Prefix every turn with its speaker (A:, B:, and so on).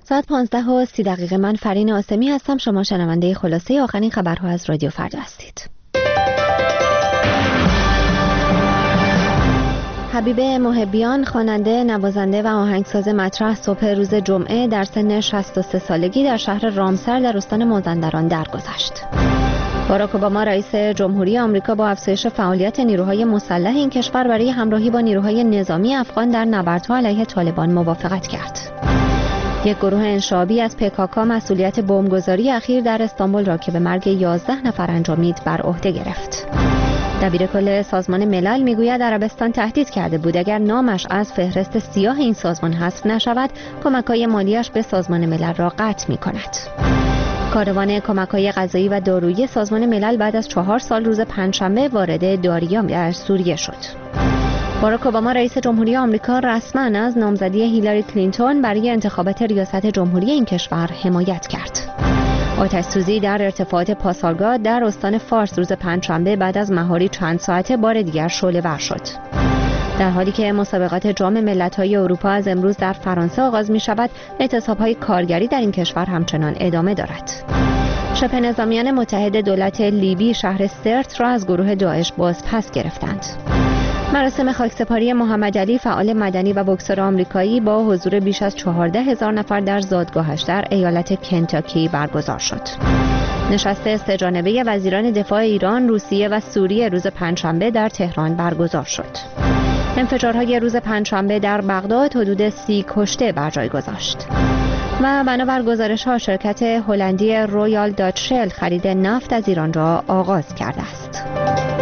A: ساعت 15:30 من فرین آسمی هستم. شما شنونده خلاصه آخرین خبرها از رادیو فردا هستید. حبیبه محبیان، خواننده، نوازنده و آهنگساز مطرح، صبح روز جمعه در سن 63 سالگی در شهر رامسر در استان مازندران درگذشت. باراک اوباما رئیس جمهوری آمریکا با افزایش فعالیت نیروهای مسلح این کشور برای همراهی با نیروهای نظامی افغان در نبردها علیه طالبان موافقت کرد. یک گروه انشابی از PKK مسئولیت بمبگذاری اخیر در استانبول را که به مرگ 11 نفر انجامید بر عهده گرفت. دبیرکل سازمان ملل میگوید عربستان تهدید کرده بود اگر نامش از فهرست سیاه این سازمان حذف نشود، کمک‌های مالیش به سازمان ملل را قطع می‌کند. کاروان کمک‌های غذایی و دارویی سازمان ملل بعد از 4 سال روز پنجشنبه وارد داریا در سوریه شد. باراک اوباما رئیس جمهوری آمریکا رسما از نامزدی هیلاری کلینتون برای انتخابات ریاست جمهوری این کشور حمایت کرد. آتش‌سوزی در ارتفاعات پاسارگاد در استان فارس روز پنجشنبه بعد از مهاری چند ساعته بار دیگر شعله‌ور شد. در حالی که مسابقات جام ملت‌های اروپا از امروز در فرانسه آغاز می‌شود، اعتصاب‌های کارگری در این کشور همچنان ادامه دارد. شبه نظامیان متحد دولت لیبی شهر سرت را از گروه داعش بازپس گرفتند. مراسم خاکسپاری محمد علی، فعال مدنی و بوکسور آمریکایی، با حضور بیش از 14,000 نفر در زادگاهش در ایالت کنتاکی برگزار شد. نشست سه‌جانبه وزیران دفاع ایران، روسیه و سوریه روز پنجشنبه در تهران برگزار شد. انفجارهای روز پنجشنبه در بغداد حدود 30 کشته بر جای گذاشت. و بنابر گزارش‌ها شرکت هلندی رویال داچ شل خرید نفت از ایران را آغاز کرده است.